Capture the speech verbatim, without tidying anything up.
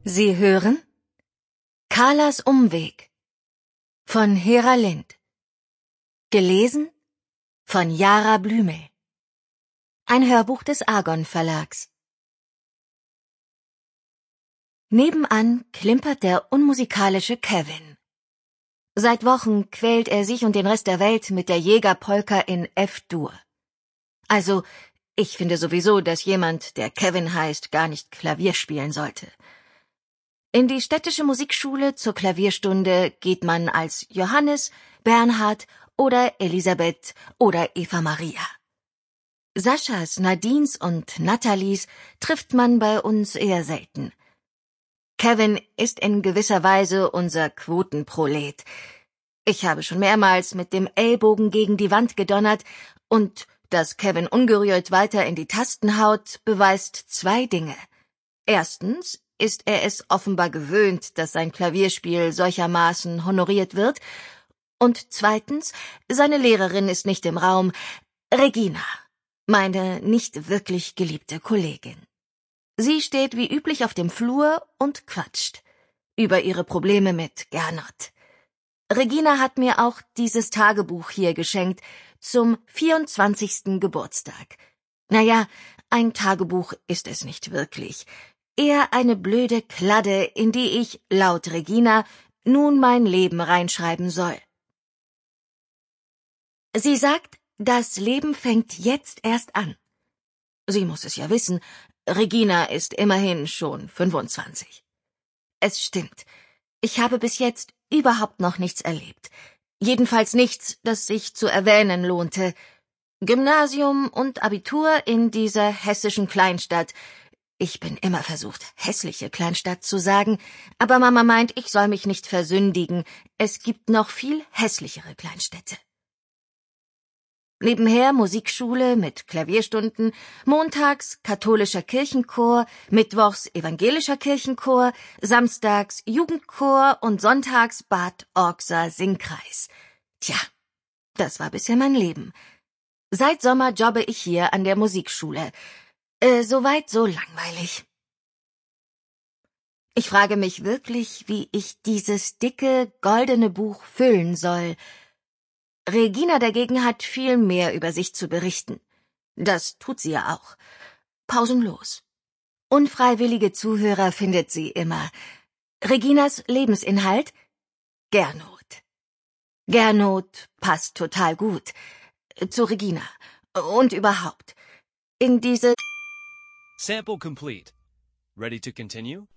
Sie hören Carlas Umweg von Hera Lind. Gelesen von Jara Blümel. Ein Hörbuch des Argon Verlags. Nebenan klimpert der unmusikalische Kevin. Seit Wochen quält er sich und den Rest der Welt mit der Jägerpolka in F-Dur. Also, ich finde sowieso, dass jemand, der Kevin heißt, gar nicht Klavier spielen sollte. In die städtische Musikschule zur Klavierstunde geht man als Johannes, Bernhard oder Elisabeth oder Eva Maria. Saschas, Nadines und Nathalies trifft man bei uns eher selten. Kevin ist in gewisser Weise unser Quotenprolet. Ich habe schon mehrmals mit dem Ellbogen gegen die Wand gedonnert, und dass Kevin ungerührt weiter in die Tasten haut, beweist zwei Dinge. Erstens ist er es offenbar gewöhnt, dass sein Klavierspiel solchermaßen honoriert wird, und zweitens, seine Lehrerin ist nicht im Raum, Regina, meine nicht wirklich geliebte Kollegin. Sie steht wie üblich auf dem Flur und quatscht über ihre Probleme mit Gernot. Regina hat mir auch dieses Tagebuch hier geschenkt zum vierundzwanzigsten Geburtstag. Naja, ein Tagebuch ist es nicht wirklich. Eher eine blöde Kladde, in die ich, laut Regina, nun mein Leben reinschreiben soll. Sie sagt, das Leben fängt jetzt erst an. Sie muss es ja wissen, Regina ist immerhin schon fünfundzwanzig. Es stimmt, ich habe bis jetzt überhaupt noch nichts erlebt. Jedenfalls nichts, das sich zu erwähnen lohnte. Gymnasium und Abitur in dieser hessischen Kleinstadt. Ich bin immer versucht, hässliche Kleinstadt zu sagen, aber Mama meint, ich soll mich nicht versündigen. Es gibt noch viel hässlichere Kleinstädte. Nebenher Musikschule mit Klavierstunden, montags katholischer Kirchenchor, mittwochs evangelischer Kirchenchor, samstags Jugendchor und sonntags Bad Orkser Singkreis. Tja, das war bisher mein Leben. Seit Sommer jobbe ich hier an der Musikschule. Äh, soweit so langweilig. Ich frage mich wirklich, wie ich dieses dicke, goldene Buch füllen soll. Regina dagegen hat viel mehr über sich zu berichten. Das tut sie ja auch. Pausenlos. Unfreiwillige Zuhörer findet sie immer. Reginas Lebensinhalt? Gernot. Gernot passt total gut. Zu Regina. Und überhaupt. In diese... Sample complete. Ready to continue?